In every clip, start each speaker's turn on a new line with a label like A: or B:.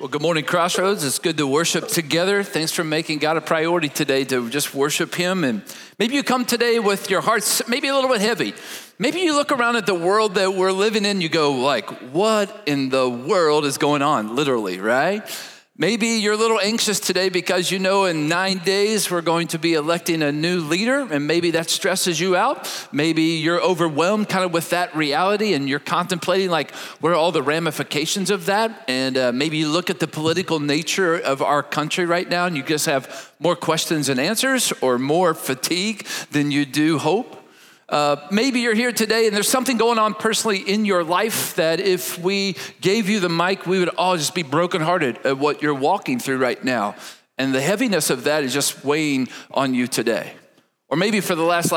A: Well, good morning, Crossroads. It's good to worship together. Thanks for making God a priority today to just worship him. And maybe you come today with your hearts maybe a little bit heavy. Maybe you look around at the world that we're living in, you go like, what in the world is going on? Literally, right? Maybe you're a little anxious today because you know in 9 days we're going to be electing a new leader, and maybe that stresses you out. Maybe you're overwhelmed kind of with that reality and you're contemplating like what are all the ramifications of that, and maybe you look at the political nature of our country right now and you just have more questions than answers or more fatigue than you do hope. Maybe you're here today and there's something going on personally in your life that if we gave you the mic, we would all just be brokenhearted at what you're walking through right now. And the heaviness of that is just weighing on you today. Or maybe for the last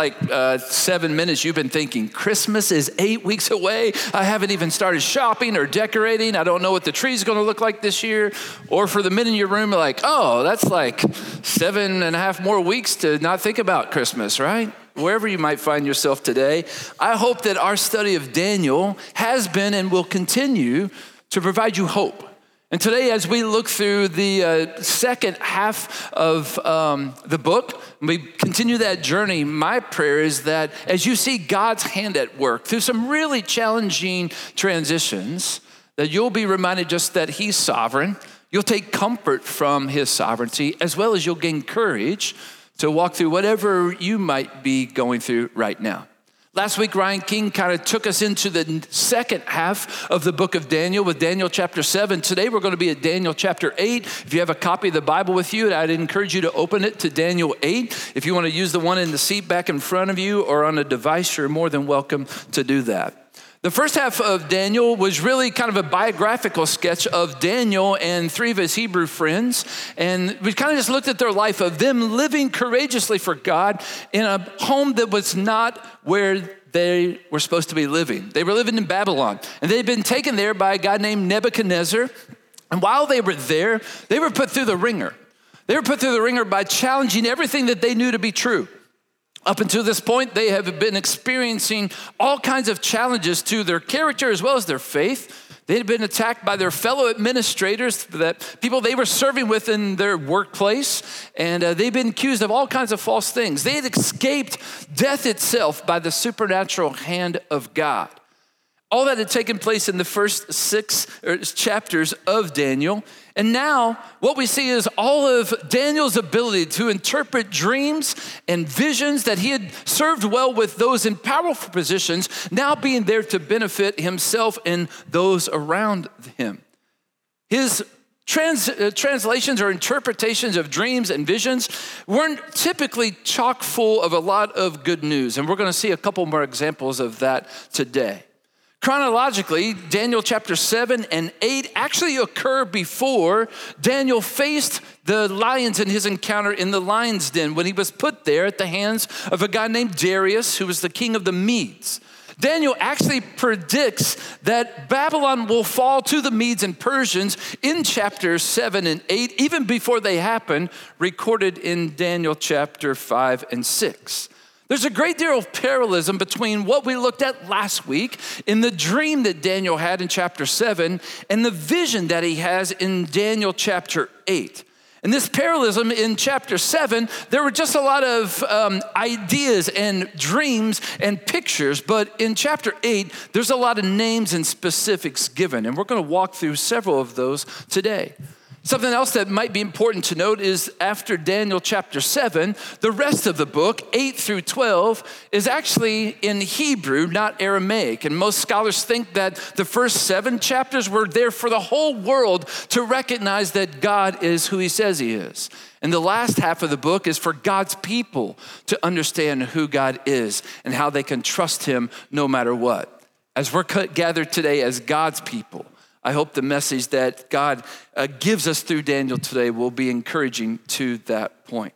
A: 7 minutes, you've been thinking, Christmas is 8 weeks away. I haven't even started shopping or decorating. I don't know what the tree's gonna look like this year. Or for the men in your room, like, oh, that's like 7.5 more weeks to not think about Christmas, right? Wherever you might find yourself today, I hope that our study of Daniel has been and will continue to provide you hope. And today, as we look through the second half of the book, we continue that journey. My prayer is that as you see God's hand at work through some really challenging transitions, that you'll be reminded just that he's sovereign. You'll take comfort from his sovereignty, as well as you'll gain courage to walk through whatever you might be going through right now. Last week, Ryan King kind of took us into the second half of the book of Daniel with Daniel chapter 7. Today, we're going to be at Daniel chapter 8. If you have a copy of the Bible with you, I'd encourage you to open it to Daniel 8. If you want to use the one in the seat back in front of you or on a device, you're more than welcome to do that. The first half of Daniel was really kind of a biographical sketch of Daniel and three of his Hebrew friends. And we kind of just looked at their life of them living courageously for God in a home that was not where they were supposed to be living. They were living in Babylon, and they'd been taken there by a guy named Nebuchadnezzar. And while they were there, they were put through the ringer. They were put through the ringer by challenging everything that they knew to be true. Up until this point, they have been experiencing all kinds of challenges to their character as well as their faith. They had been attacked by their fellow administrators, that people they were serving with in their workplace, and they've been accused of all kinds of false things. They had escaped death itself by the supernatural hand of God. All that had taken place in the first 6 chapters of Daniel. And now what we see is all of Daniel's ability to interpret dreams and visions that he had served well with those in powerful positions, now being there to benefit himself and those around him. His translations or interpretations of dreams and visions weren't typically chock full of a lot of good news. And we're going to see a couple more examples of that today. Chronologically, Daniel chapter 7 and 8 actually occur before Daniel faced the lions in his encounter in the lion's den when he was put there at the hands of a guy named Darius, who was the king of the Medes. Daniel actually predicts that Babylon will fall to the Medes and Persians in chapters 7 and 8, even before they happen, recorded in Daniel chapter 5 and 6. There's a great deal of parallelism between what we looked at last week in the dream that Daniel had in chapter 7 and the vision that he has in Daniel chapter 8. And this parallelism in chapter 7, there were just a lot of ideas and dreams and pictures, but in chapter 8, there's a lot of names and specifics given, and we're going to walk through several of those today. Something else that might be important to note is after Daniel chapter 7, the rest of the book, 8 through 12, is actually in Hebrew, not Aramaic. And most scholars think that the first 7 chapters were there for the whole world to recognize that God is who he says he is. And the last half of the book is for God's people to understand who God is and how they can trust him no matter what. As we're gathered today as God's people, I hope the message that God gives us through Daniel today will be encouraging to that point.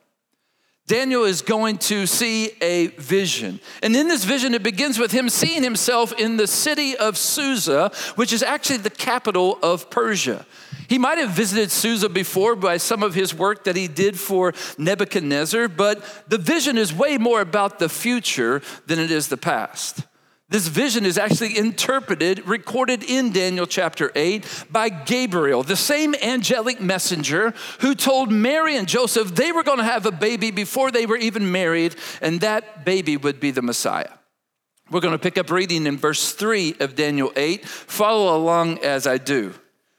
A: Daniel is going to see a vision. And in this vision, it begins with him seeing himself in the city of Susa, which is actually the capital of Persia. He might have visited Susa before by some of his work that he did for Nebuchadnezzar, but the vision is way more about the future than it is the past. This vision is actually interpreted, recorded in Daniel chapter 8 by Gabriel, the same angelic messenger who told Mary and Joseph they were going to have a baby before they were even married, and that baby would be the Messiah. We're going to pick up reading in verse 3 of Daniel 8. Follow along as I do.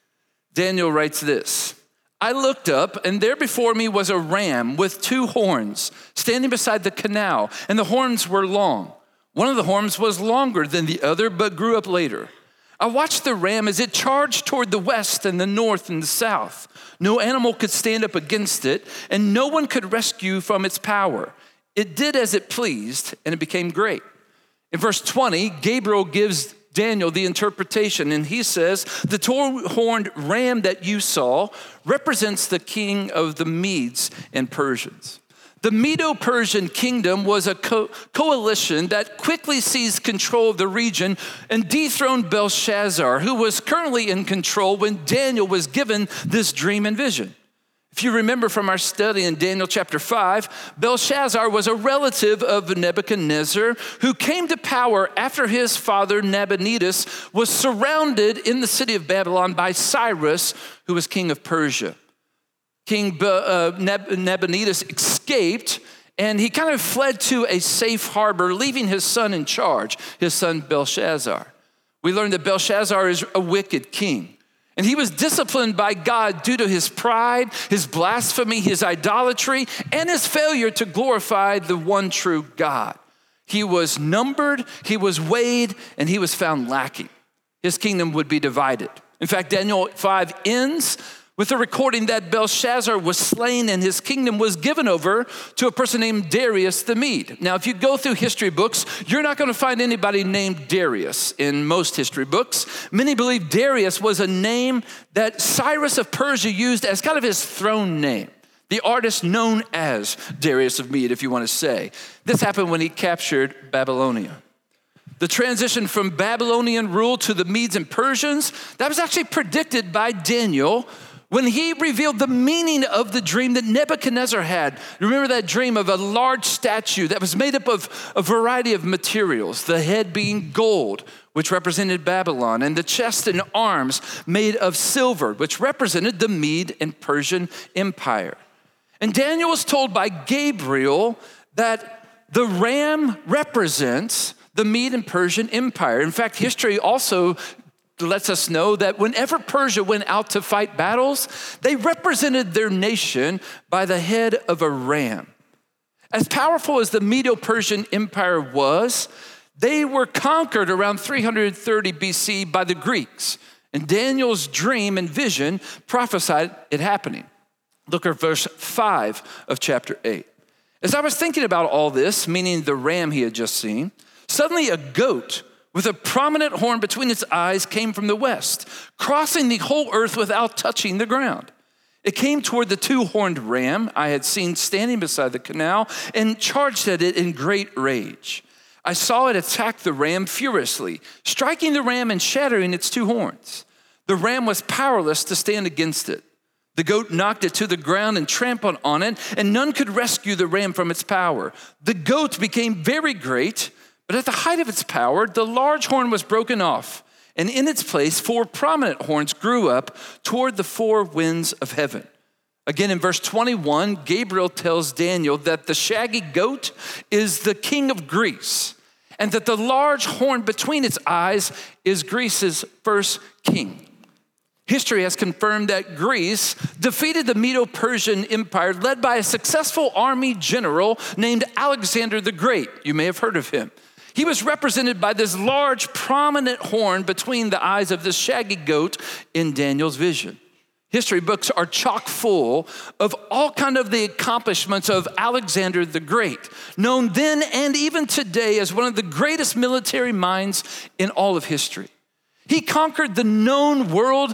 A: Daniel writes this: I looked up, and there before me was a ram with 2 horns standing beside the canal, and the horns were long. One of the horns was longer than the other, but grew up later. I watched the ram as it charged toward the west and the north and the south. No animal could stand up against it, and no one could rescue from its power. It did as it pleased, and it became great. In verse 20, Gabriel gives Daniel the interpretation, and he says, the 2-horned ram that you saw represents the king of the Medes and Persians. The Medo-Persian kingdom was a coalition that quickly seized control of the region and dethroned Belshazzar, who was currently in control when Daniel was given this dream and vision. If you remember from our study in Daniel chapter 5, Belshazzar was a relative of Nebuchadnezzar who came to power after his father Nabonidus was surrounded in the city of Babylon by Cyrus, who was king of Persia. King Nabonidus escaped, and he kind of fled to a safe harbor, leaving his son in charge, his son Belshazzar. We learned that Belshazzar is a wicked king, and he was disciplined by God due to his pride, his blasphemy, his idolatry, and his failure to glorify the one true God. He was numbered, he was weighed, and he was found lacking. His kingdom would be divided. In fact, Daniel 5 ends with a recording that Belshazzar was slain and his kingdom was given over to a person named Darius the Mede. Now, if you go through history books, you're not going to find anybody named Darius in most history books. Many believe Darius was a name that Cyrus of Persia used as kind of his throne name. The artist known as Darius of Mede, if you want to say. This happened when he captured Babylonia. The transition from Babylonian rule to the Medes and Persians, that was actually predicted by Daniel when he revealed the meaning of the dream that Nebuchadnezzar had. Remember that dream of a large statue that was made up of a variety of materials, the head being gold, which represented Babylon, and the chest and arms made of silver, which represented the Mede and Persian Empire. And Daniel was told by Gabriel that the ram represents the Mede and Persian Empire. In fact, history also lets us know that whenever Persia went out to fight battles, they represented their nation by the head of a ram. As powerful as the Medo-Persian Empire was, they were conquered around 330 BC by the Greeks. And Daniel's dream and vision prophesied it happening. Look at verse 5 of chapter 8. As I was thinking about all this, meaning the ram he had just seen, suddenly a goat with a prominent horn between its eyes came from the west, crossing the whole earth without touching the ground. It came toward the 2-horned ram I had seen standing beside the canal and charged at it in great rage. I saw it attack the ram furiously, striking the ram and shattering its 2 horns. The ram was powerless to stand against it. The goat knocked it to the ground and trampled on it, and none could rescue the ram from its power. The goat became very great, but at the height of its power, the large horn was broken off, and in its place, 4 prominent horns grew up toward the 4 winds of heaven. Again, in verse 21, Gabriel tells Daniel that the shaggy goat is the king of Greece, and that the large horn between its eyes is Greece's first king. History has confirmed that Greece defeated the Medo-Persian Empire led by a successful army general named Alexander the Great. You may have heard of him. He was represented by this large, prominent horn between the eyes of this shaggy goat in Daniel's vision. History books are chock full of all kinds of the accomplishments of Alexander the Great, known then and even today as one of the greatest military minds in all of history. He conquered the known world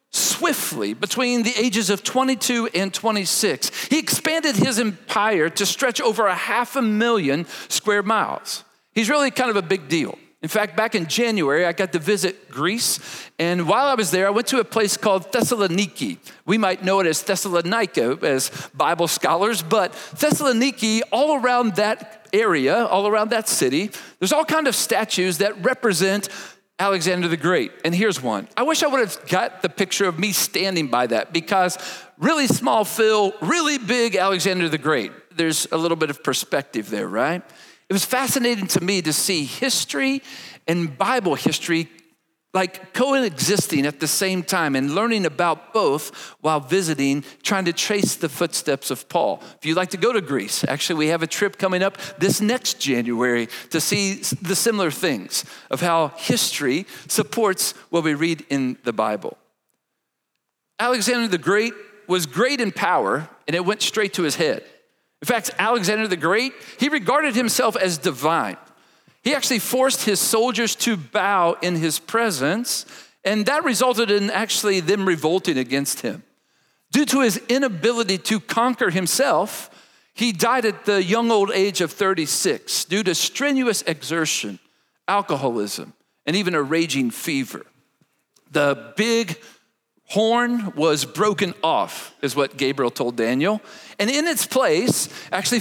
A: swiftly between the ages of 22 and 26. He expanded his empire to stretch over 500,000 square miles. He's really kind of a big deal. In fact, back in January, I got to visit Greece, and while I was there, I went to a place called Thessaloniki. We might know it as Thessalonica as Bible scholars, but Thessaloniki, all around that area, all around that city, there's all kinds of statues that represent Alexander the Great. And here's one. I wish I would have got the picture of me standing by that, because really small Phil, really big Alexander the Great. There's a little bit of perspective there, right? It was fascinating to me to see history and Bible history like coexisting at the same time, and learning about both while visiting, trying to trace the footsteps of Paul. If you'd like to go to Greece, actually we have a trip coming up this next January to see the similar things of how history supports what we read in the Bible. Alexander the Great was great in power, and it went straight to his head. In fact, Alexander the Great, he regarded himself as divine. He actually forced his soldiers to bow in his presence, and that resulted in actually them revolting against him. Due to his inability to conquer himself, he died at the young old age of 36 due to strenuous exertion, alcoholism, and even a raging fever. The big horn was broken off, is what Gabriel told Daniel. And in its place, actually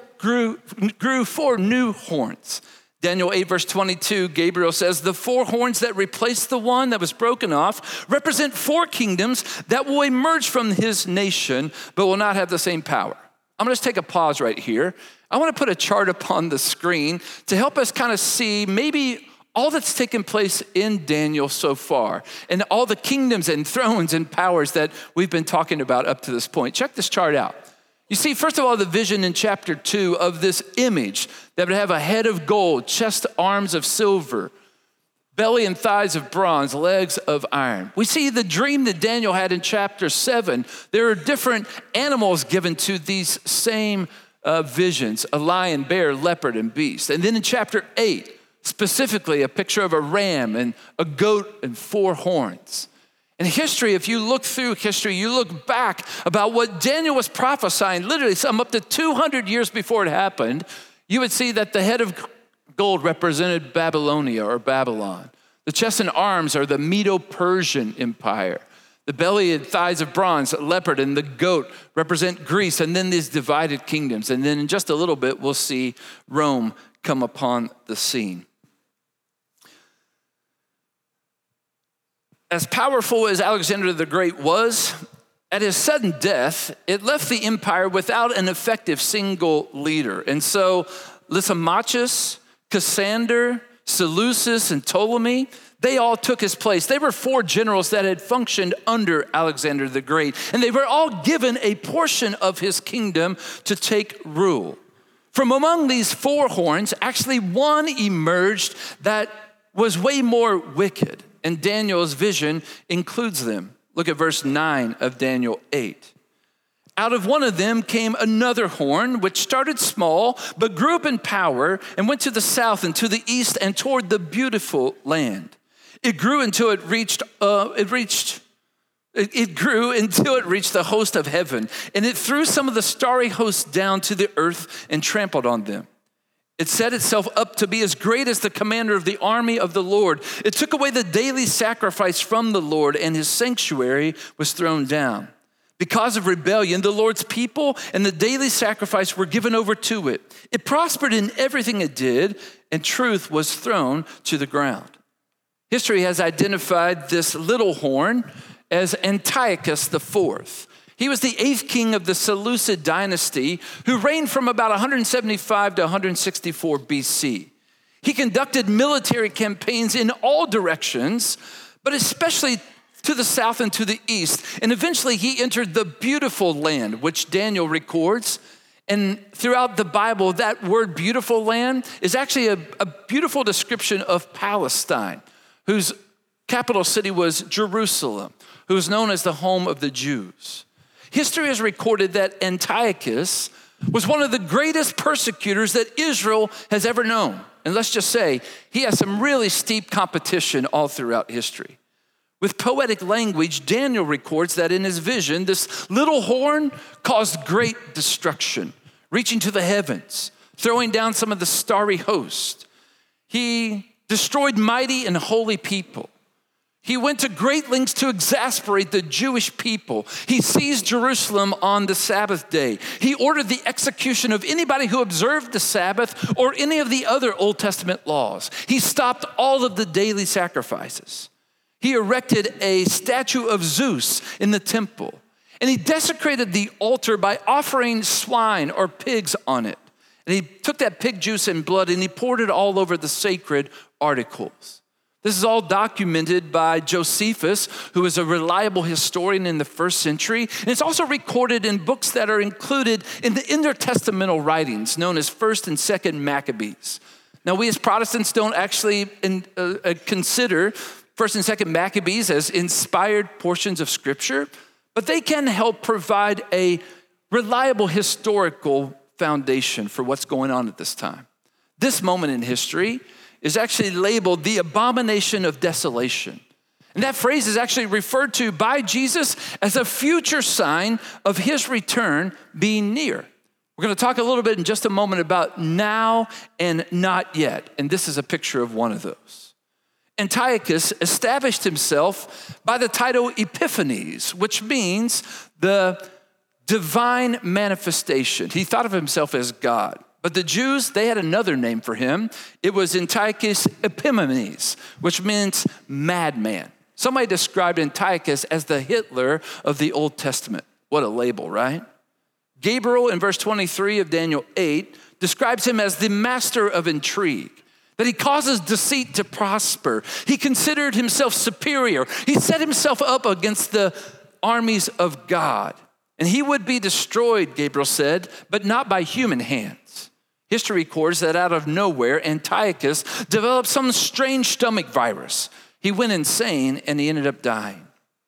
A: grew four new horns. Daniel 8, verse 22, Gabriel says, the four horns that replaced the one that was broken off represent four kingdoms that will emerge from his nation, but will not have the same power. I'm gonna just take a pause right here. I wanna put a chart up on the screen to help us kind of see maybe all that's taken place in Daniel so far, and all the kingdoms and thrones and powers that we've been talking about up to this point. Check this chart out. You see, first of all, the vision in chapter 2 of this image that would have a head of gold, chest, arms of silver, belly and thighs of bronze, legs of iron. We see the dream that Daniel had in chapter 7. There are different animals given to these same visions, a lion, bear, leopard, and beast. And then in chapter 8, specifically a picture of a ram and a goat and four horns. In history, if you look through history, you look back about what Daniel was prophesying, literally some up to 200 years before it happened, you would see that the head of gold represented Babylonia or Babylon. The chest and arms are the Medo-Persian Empire. The belly and thighs of bronze, leopard, and the goat represent Greece, and then these divided kingdoms. And then in just a little bit, we'll see Rome come upon the scene. As powerful as Alexander the Great was, at his sudden death, it left the empire without an effective single leader. And so Lysimachus, Cassander, Seleucus, and Ptolemy, they all took his place. They were four generals that had functioned under Alexander the Great, and they were all given a portion of his kingdom to take rule. From among these four horns, actually one emerged that was way more wicked. And Daniel's vision includes them. Look at verse 9 of Daniel 8. Out of one of them came another horn, which started small, but grew up in power and went to the south and to the east and toward the beautiful land. It grew until it reached the host of heaven, and it threw some of the starry hosts down to the earth and trampled on them. It set itself up to be as great as the commander of the army of the Lord. It took away the daily sacrifice from the Lord, and his sanctuary was thrown down. Because of rebellion, the Lord's people and the daily sacrifice were given over to it. It prospered in everything it did, and truth was thrown to the ground. History has identified this little horn as Antiochus IV. He was the 8th king of the Seleucid dynasty who reigned from about 175 to 164 BC. He conducted military campaigns in all directions, but especially to the south and to the east. And eventually he entered the beautiful land, which Daniel records. And throughout the Bible, that word beautiful land is actually a beautiful description of Palestine, whose capital city was Jerusalem, who was known as the home of the Jews. History has recorded that Antiochus was one of the greatest persecutors that Israel has ever known. And let's just say, he has some really steep competition all throughout history. With poetic language, Daniel records that in his vision, this little horn caused great destruction, reaching to the heavens, throwing down some of the starry host. He destroyed mighty and holy people. He went to great lengths to exasperate the Jewish people. He seized Jerusalem on the Sabbath day. He ordered the execution of anybody who observed the Sabbath or any of the other Old Testament laws. He stopped all of the daily sacrifices. He erected a statue of Zeus in the temple, and he desecrated the altar by offering swine or pigs on it. And he took that pig juice and blood and he poured it all over the sacred articles. This is all documented by Josephus, who is a reliable historian in the first century. And it's also recorded in books that are included in the intertestamental writings known as 1st and 2nd Maccabees. Now, we as Protestants don't actually consider 1st and 2nd Maccabees as inspired portions of Scripture, but they can help provide a reliable historical foundation for what's going on at this time. This moment in history is actually labeled the abomination of desolation. And that phrase is actually referred to by Jesus as a future sign of his return being near. We're going to talk a little bit in just a moment about now and not yet. And this is a picture of one of those. Antiochus established himself by the title Epiphanes, which means the divine manifestation. He thought of himself as God. But the Jews, they had another name for him. It was Antiochus Epimanes, which means madman. Somebody described Antiochus as the Hitler of the Old Testament. What a label, right? Gabriel in verse 23 of Daniel 8 describes him as the master of intrigue, that he causes deceit to prosper. He considered himself superior. He set himself up against the armies of God. And he would be destroyed, Gabriel said, but not by human hands. History records that out of nowhere, Antiochus developed some strange stomach virus. He went insane and he ended up dying.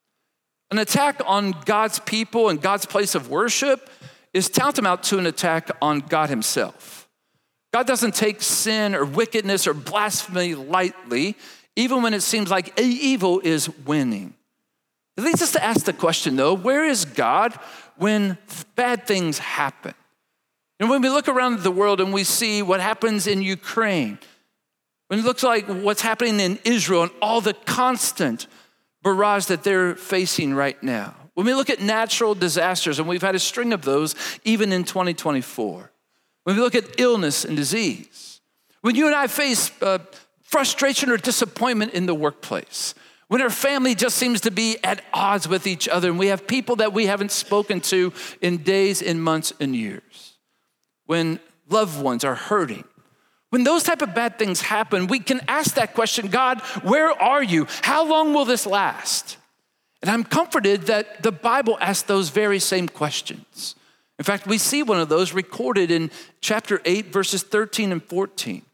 A: An attack on God's people and God's place of worship is tantamount to an attack on God himself. God doesn't take sin or wickedness or blasphemy lightly, even when it seems like evil is winning. It leads us to ask the question, though, where is God when bad things happen? And when we look around the world and we see what happens in Ukraine, when it looks like what's happening in Israel and all the constant barrage that they're facing right now, when we look at natural disasters, and we've had a string of those even in 2024, when we look at illness and disease, when you and I face frustration or disappointment in the workplace, when our family just seems to be at odds with each other, and we have people that we haven't spoken to in days and months and years, when loved ones are hurting, when those type of bad things happen, we can ask that question, God, where are you? How long will this last? And I'm comforted that the Bible asks those very same questions. In fact, we see one of those recorded in chapter 8, verses 13 and 14.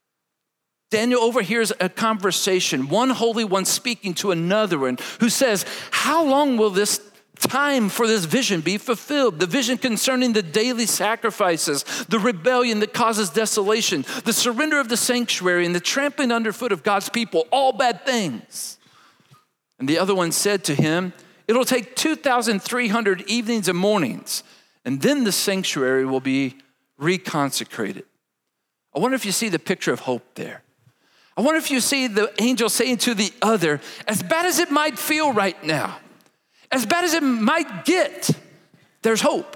A: Daniel overhears a conversation, one holy one speaking to another one who says, how long will this time for this vision be fulfilled? The vision concerning the daily sacrifices, the rebellion that causes desolation, the surrender of the sanctuary, and the trampling underfoot of God's people, all bad things. And the other one said to him, it'll take 2,300 evenings and mornings, and then the sanctuary will be reconsecrated. I wonder if you see the picture of hope there. I wonder if you see the angel saying to the other, as bad as it might feel right now, as bad as it might get, there's hope.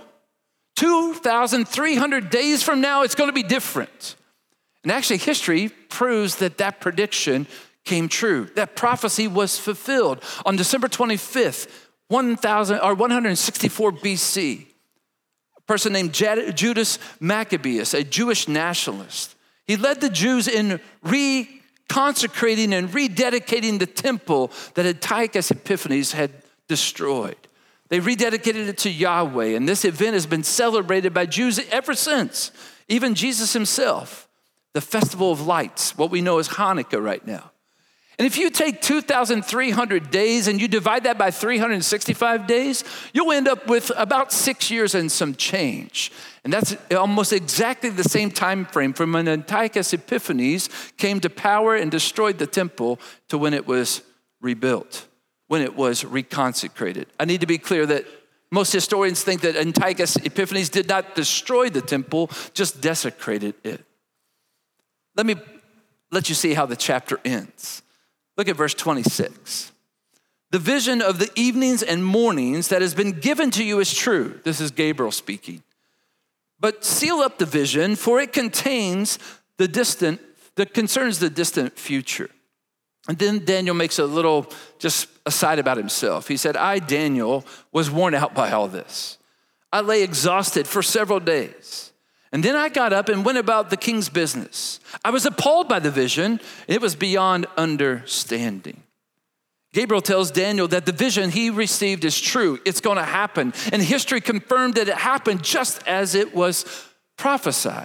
A: 2,300 days from now, it's going to be different. And actually, history proves that that prediction came true. That prophecy was fulfilled on December 25th, 164 BC. A person named Judas Maccabeus, a Jewish nationalist. He led the Jews in reconsecrating and rededicating the temple that Antiochus Epiphanes had destroyed. They rededicated it to Yahweh, and this event has been celebrated by Jews ever since. Even Jesus himself, the Festival of Lights, what we know as Hanukkah right now. And if you take 2,300 days and you divide that by 365 days, you'll end up with about 6 years and some change. And that's almost exactly the same time frame from when Antiochus Epiphanes came to power and destroyed the temple to when it was rebuilt, when it was reconsecrated. I need to be clear that most historians think that Antiochus Epiphanes did not destroy the temple, just desecrated it. Let let you see how the chapter ends. Look at verse 26. The vision of the evenings and mornings that has been given to you is true. This is Gabriel speaking. But seal up the vision, for it concerns the distant future. And then Daniel makes a little just aside about himself. He said, I, Daniel, was worn out by all this. I lay exhausted for several days. And then I got up and went about the king's business. I was appalled by the vision. It was beyond understanding. Gabriel tells Daniel that the vision he received is true. It's going to happen. And history confirmed that it happened just as it was prophesied.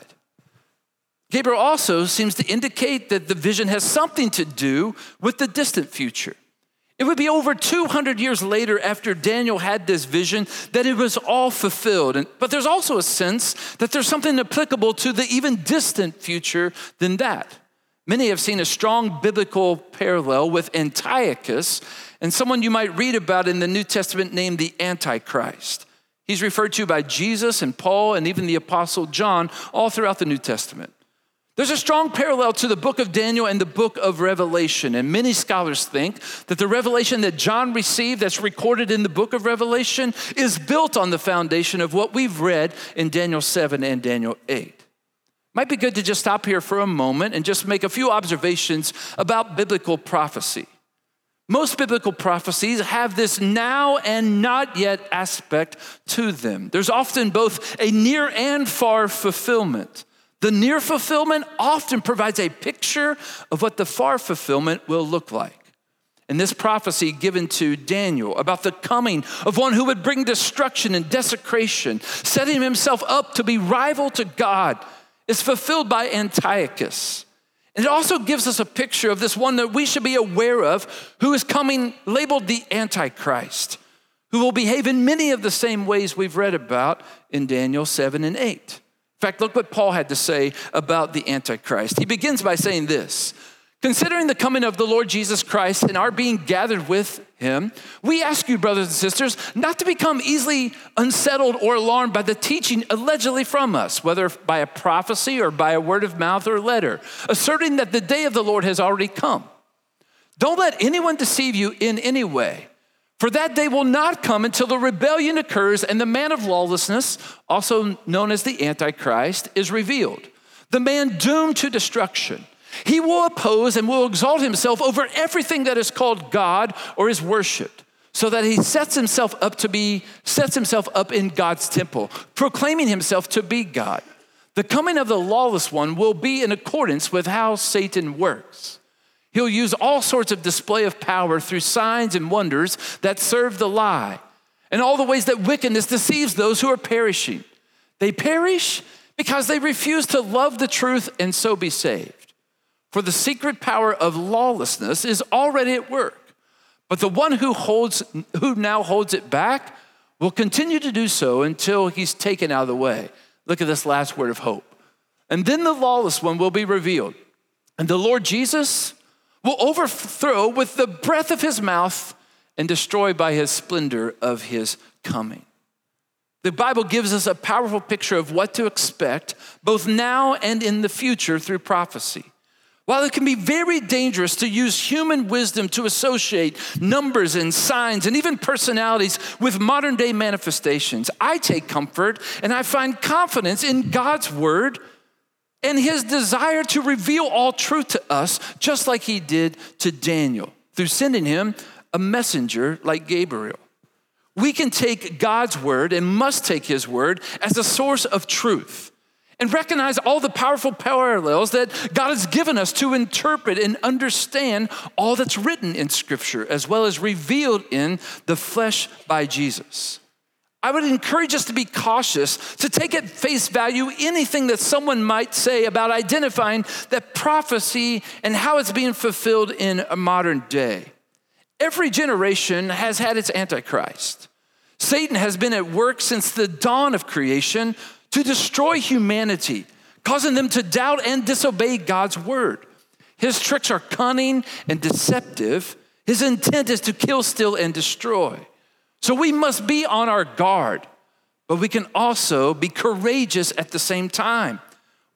A: Gabriel also seems to indicate that the vision has something to do with the distant future. It would be over 200 years later after Daniel had this vision that it was all fulfilled. But there's also a sense that there's something applicable to the even distant future than that. Many have seen a strong biblical parallel with Antiochus and someone you might read about in the New Testament named the Antichrist. He's referred to by Jesus and Paul and even the Apostle John all throughout the New Testament. There's a strong parallel to the book of Daniel and the book of Revelation. And many scholars think that the revelation that John received that's recorded in the book of Revelation is built on the foundation of what we've read in Daniel 7 and Daniel 8. Might be good to just stop here for a moment and just make a few observations about biblical prophecy. Most biblical prophecies have this now and not yet aspect to them. There's often both a near and far fulfillment. The near fulfillment often provides a picture of what the far fulfillment will look like. In this prophecy given to Daniel about the coming of one who would bring destruction and desecration, setting himself up to be rival to God, is fulfilled by Antiochus. And it also gives us a picture of this one that we should be aware of, who is coming, labeled the Antichrist, who will behave in many of the same ways we've read about in Daniel 7 and 8. In fact, look what Paul had to say about the Antichrist. He begins by saying this: considering the coming of the Lord Jesus Christ and our being gathered with him, we ask you, brothers and sisters, not to become easily unsettled or alarmed by the teaching allegedly from us, whether by a prophecy or by a word of mouth or letter, asserting that the day of the Lord has already come. Don't let anyone deceive you in any way. For that day will not come until the rebellion occurs and the man of lawlessness, also known as the Antichrist, is revealed. The man doomed to destruction. He will oppose and will exalt himself over everything that is called God or is worshiped, so that he sets himself up in God's temple, proclaiming himself to be God. The coming of the lawless one will be in accordance with how Satan works. He'll use all sorts of display of power through signs and wonders that serve the lie, and all the ways that wickedness deceives those who are perishing. They perish because they refuse to love the truth and so be saved. For the secret power of lawlessness is already at work, but the one who now holds it back will continue to do so until he's taken out of the way. Look at this last word of hope. And then the lawless one will be revealed, and the Lord Jesus will overthrow with the breath of his mouth and destroy by his splendor of his coming. The Bible gives us a powerful picture of what to expect both now and in the future through prophecy. While it can be very dangerous to use human wisdom to associate numbers and signs and even personalities with modern day manifestations, I take comfort and I find confidence in God's word and his desire to reveal all truth to us, just like he did to Daniel, through sending him a messenger like Gabriel. We can take God's word and must take his word as a source of truth and recognize all the powerful parallels that God has given us to interpret and understand all that's written in Scripture, as well as revealed in the flesh by Jesus. I would encourage us to be cautious, to take at face value anything that someone might say about identifying that prophecy and how it's being fulfilled in a modern day. Every generation has had its Antichrist. Satan has been at work since the dawn of creation to destroy humanity, causing them to doubt and disobey God's word. His tricks are cunning and deceptive. His intent is to kill, steal, and destroy. So we must be on our guard, but we can also be courageous at the same time.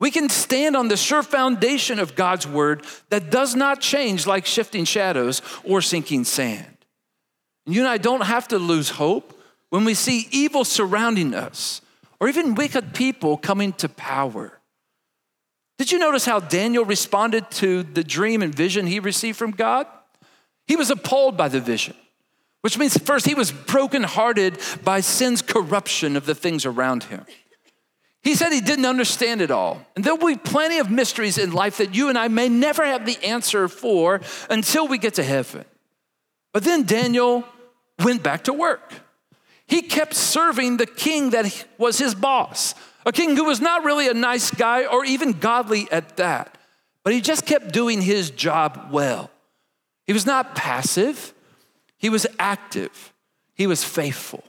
A: We can stand on the sure foundation of God's word that does not change like shifting shadows or sinking sand. And you and I don't have to lose hope when we see evil surrounding us or even wicked people coming to power. Did you notice how Daniel responded to the dream and vision he received from God? He was appalled by the vision, which means first he was brokenhearted by sin's corruption of the things around him. He said he didn't understand it all. And there'll be plenty of mysteries in life that you and I may never have the answer for until we get to heaven. But then Daniel went back to work. He kept serving the king that was his boss, a king who was not really a nice guy or even godly at that, but he just kept doing his job well. He was not passive. He was active. He was faithful.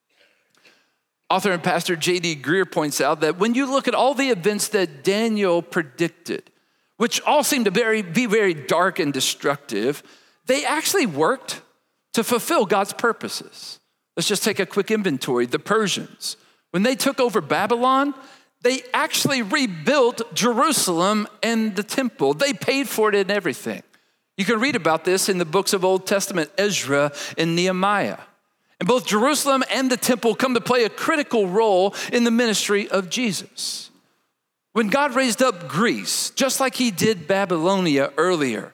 A: Author and pastor J.D. Greear points out that when you look at all the events that Daniel predicted, which all seem to be very dark and destructive, they actually worked to fulfill God's purposes. Let's just take a quick inventory. The Persians, when they took over Babylon, they actually rebuilt Jerusalem and the temple. They paid for it and everything. You can read about this in the books of Old Testament, Ezra and Nehemiah. And both Jerusalem and the temple come to play a critical role in the ministry of Jesus. When God raised up Greece, just like he did Babylonia earlier,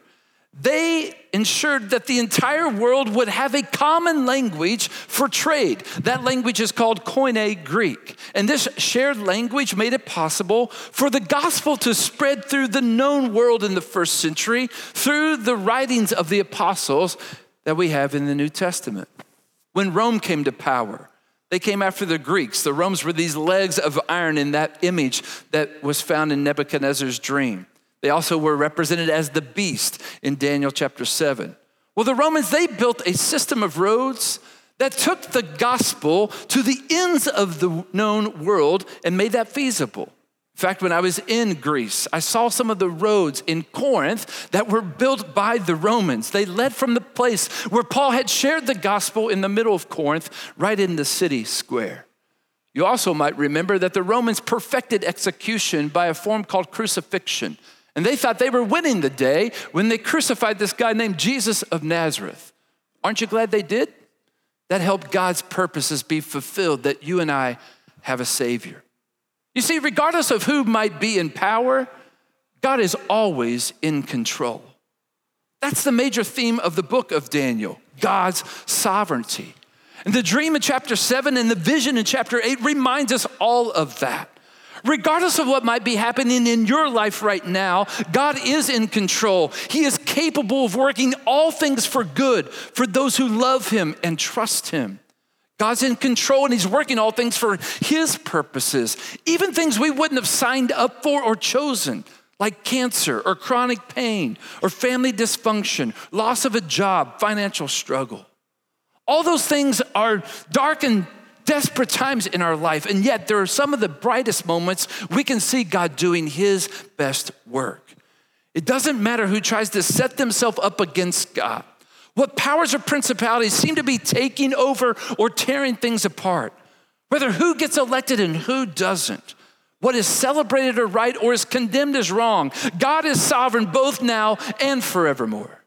A: they ensured that the entire world would have a common language for trade. That language is called Koine Greek. And this shared language made it possible for the gospel to spread through the known world in the first century through the writings of the apostles that we have in the New Testament. When Rome came to power, they came after the Greeks. The Romans were these legs of iron in that image that was found in Nebuchadnezzar's dream. They also were represented as the beast in Daniel chapter 7. Well, the Romans, they built a system of roads that took the gospel to the ends of the known world and made that feasible. In fact, when I was in Greece, I saw some of the roads in Corinth that were built by the Romans. They led from the place where Paul had shared the gospel in the middle of Corinth, right in the city square. You also might remember that the Romans perfected execution by a form called crucifixion. And they thought they were winning the day when they crucified this guy named Jesus of Nazareth. Aren't you glad they did? That helped God's purposes be fulfilled, that you and I have a Savior. You see, regardless of who might be in power, God is always in control. That's the major theme of the book of Daniel, God's sovereignty. And the dream in chapter 7 and the vision in chapter 8 reminds us all of that. Regardless of what might be happening in your life right now, God is in control. He is capable of working all things for good for those who love him and trust him. God's in control and he's working all things for his purposes, even things we wouldn't have signed up for or chosen, like cancer or chronic pain or family dysfunction, loss of a job, financial struggle. All those things are dark and desperate times in our life, and yet there are some of the brightest moments we can see God doing his best work. It doesn't matter who tries to set themselves up against God. What powers or principalities seem to be taking over or tearing things apart. Whether who gets elected and who doesn't. What is celebrated or right or is condemned as wrong. God is sovereign both now and forevermore.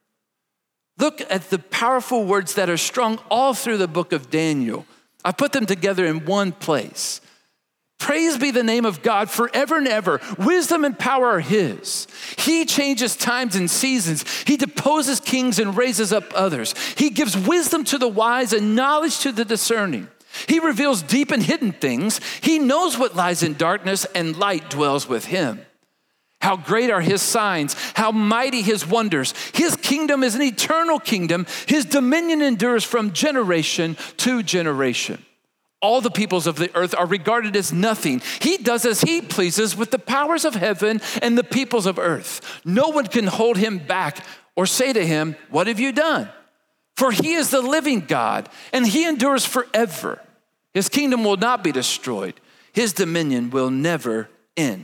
A: Look at the powerful words that are strung all through the book of Daniel. I put them together in one place. Praise be the name of God forever and ever. Wisdom and power are his. He changes times and seasons. He deposes kings and raises up others. He gives wisdom to the wise and knowledge to the discerning. He reveals deep and hidden things. He knows what lies in darkness, and light dwells with him. How great are his signs, how mighty his wonders. His kingdom is an eternal kingdom. His dominion endures from generation to generation. All the peoples of the earth are regarded as nothing. He does as he pleases with the powers of heaven and the peoples of earth. No one can hold him back or say to him, "What have you done?" For he is the living God, and he endures forever. His kingdom will not be destroyed. His dominion will never end.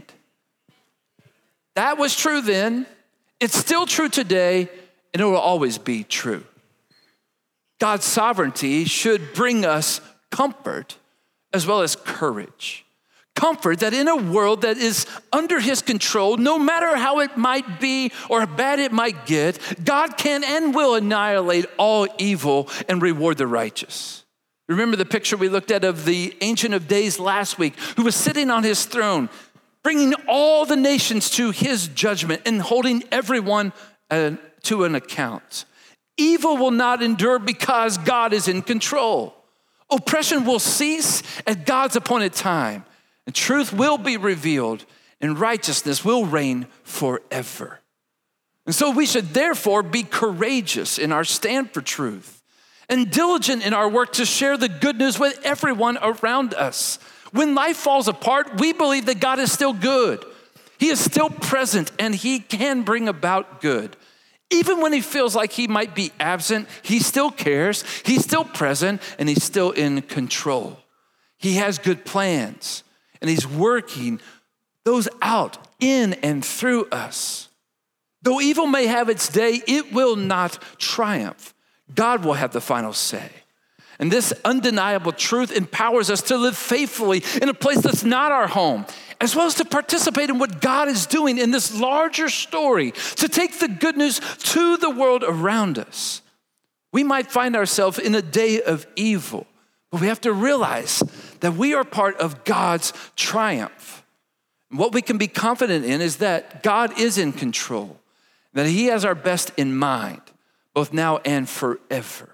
A: That was true then. It's still true today, and it will always be true. God's sovereignty should bring us comfort as well as courage. Comfort that in a world that is under his control, no matter how it might be or how bad it might get, God can and will annihilate all evil and reward the righteous. Remember the picture we looked at of the Ancient of Days last week, who was sitting on his throne, bringing all the nations to his judgment and holding everyone to an account. Evil will not endure because God is in control. Oppression will cease at God's appointed time. And truth will be revealed, and righteousness will reign forever. And so we should therefore be courageous in our stand for truth and diligent in our work to share the good news with everyone around us. When life falls apart, we believe that God is still good. He is still present, and he can bring about good. Even when he feels like he might be absent, he still cares, he's still present, and he's still in control. He has good plans. And he's working those out in and through us. Though evil may have its day, it will not triumph. God will have the final say. And this undeniable truth empowers us to live faithfully in a place that's not our home, as well as to participate in what God is doing in this larger story, to take the good news to the world around us. We might find ourselves in a day of evil, but we have to realize that we are part of God's triumph. And what we can be confident in is that God is in control, that he has our best in mind, both now and forever.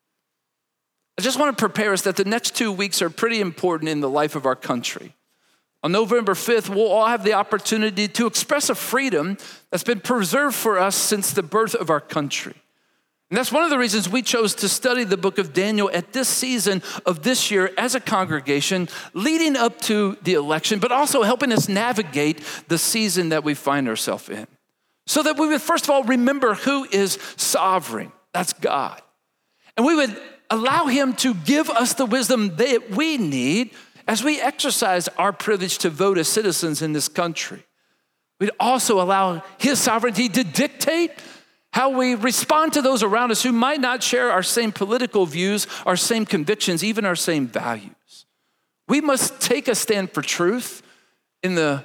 A: I just want to prepare us that the next 2 weeks are pretty important in the life of our country. On November 5th, we'll all have the opportunity to express a freedom that's been preserved for us since the birth of our country. And that's one of the reasons we chose to study the book of Daniel at this season of this year as a congregation, leading up to the election, but also helping us navigate the season that we find ourselves in. So that we would first of all remember who is sovereign, that's God. And we would allow him to give us the wisdom that we need as we exercise our privilege to vote as citizens in this country. We'd also allow his sovereignty to dictate how we respond to those around us who might not share our same political views, our same convictions, even our same values. We must take a stand for truth in the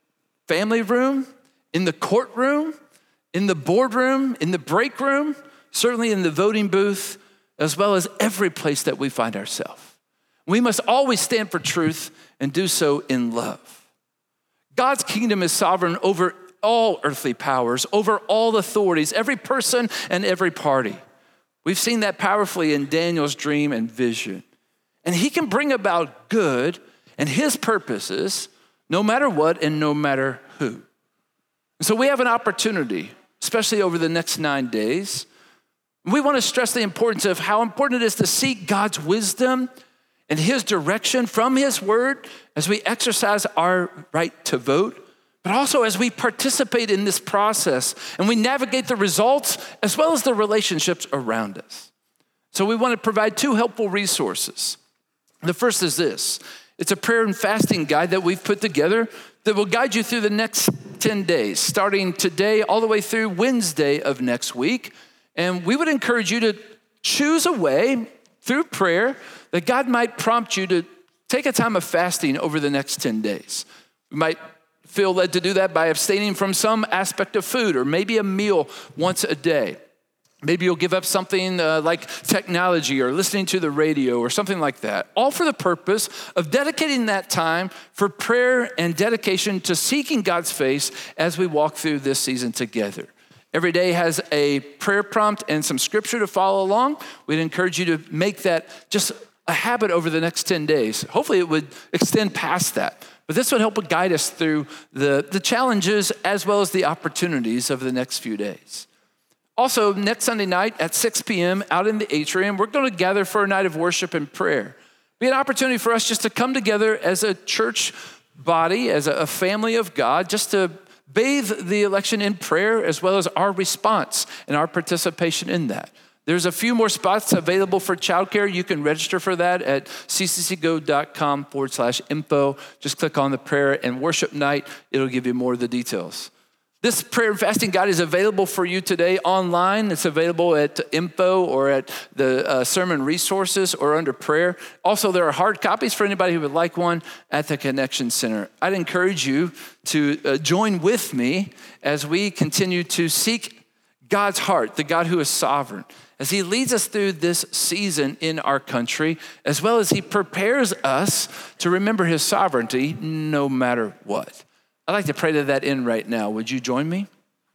A: family room, in the courtroom, in the boardroom, in the break room, certainly in the voting booth, as well as every place that we find ourselves. We must always stand for truth and do so in love. God's kingdom is sovereign over all earthly powers, over all authorities, every person and every party. We've seen that powerfully in Daniel's dream and vision. And he can bring about good and his purposes no matter what and no matter who. And so we have an opportunity, especially over the next 9 days. We want to stress the importance of how important it is to seek God's wisdom and his direction from his word as we exercise our right to vote, but also as we participate in this process and we navigate the results as well as the relationships around us. So we want to provide 2 helpful resources. The first is this. It's a prayer and fasting guide that we've put together that will guide you through the next 10 days, starting today all the way through Wednesday of next week. And we would encourage you to choose a way through prayer that God might prompt you to take a time of fasting over the next 10 days. We might feel led to do that by abstaining from some aspect of food or maybe a meal once a day. Maybe you'll give up something like technology or listening to the radio or something like that, all for the purpose of dedicating that time for prayer and dedication to seeking God's face as we walk through this season together. Every day has a prayer prompt and some scripture to follow along. We'd encourage you to make that just a habit over the next 10 days. Hopefully it would extend past that. But this would help guide us through the challenges as well as the opportunities of the next few days. Also, next Sunday night at 6 p.m. out in the atrium, we're going to gather for a night of worship and prayer. Be an opportunity for us just to come together as a church body, as a family of God, just to bathe the election in prayer as well as our response and our participation in that. There's a few more spots available for childcare. You can register for that at cccgo.com/info. Just click on the prayer and worship night. It'll give you more of the details. This prayer and fasting guide is available for you today online. It's available at info or at the sermon resources or under prayer. Also, there are hard copies for anybody who would like one at the Connection Center. I'd encourage you to join with me as we continue to seek God's heart, the God who is sovereign, as he leads us through this season in our country, as well as he prepares us to remember his sovereignty no matter what. I'd like to pray to that end right now. Would you join me?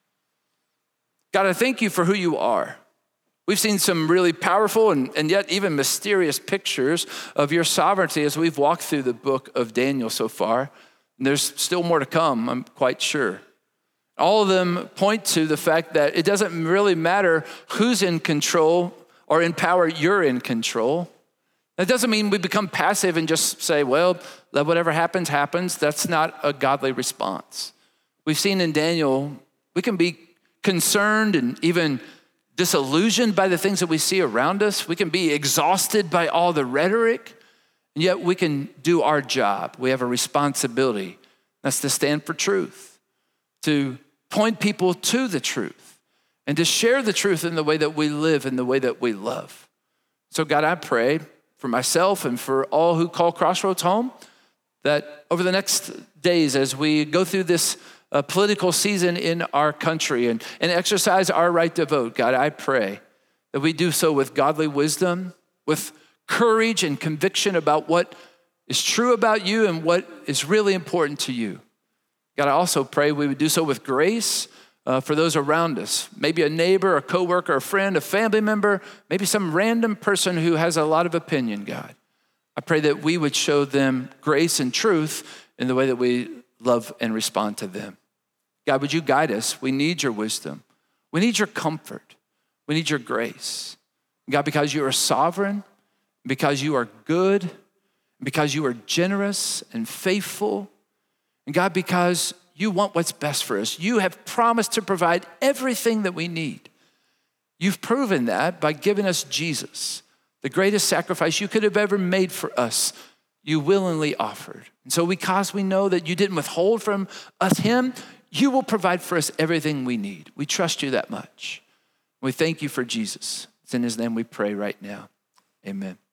A: God, I thank you for who you are. We've seen some really powerful and yet even mysterious pictures of your sovereignty as we've walked through the book of Daniel so far. And there's still more to come, I'm quite sure. All of them point to the fact that it doesn't really matter who's in control or in power, you're in control. That doesn't mean we become passive and just say, well, let whatever happens, happens. That's not a godly response. We've seen in Daniel, we can be concerned and even disillusioned by the things that we see around us. We can be exhausted by all the rhetoric, and yet we can do our job. We have a responsibility. That's to stand for truth, to point people to the truth, and to share the truth in the way that we live, in the way that we love. So God, I pray for myself and for all who call Crossroads home, that over the next days as we go through this political season in our country and exercise our right to vote, God, I pray that we do so with godly wisdom, with courage and conviction about what is true about you and what is really important to you. God, I also pray we would do so with grace for those around us, maybe a neighbor, a coworker, a friend, a family member, maybe some random person who has a lot of opinion, God. I pray that we would show them grace and truth in the way that we love and respond to them. God, would you guide us? We need your wisdom. We need your comfort. We need your grace. God, because you are sovereign, because you are good, because you are generous and faithful, and God, because you want what's best for us. You have promised to provide everything that we need. You've proven that by giving us Jesus, the greatest sacrifice you could have ever made for us. You willingly offered. And so because we know that you didn't withhold from us him, you will provide for us everything we need. We trust you that much. We thank you for Jesus. It's in his name we pray right now. Amen.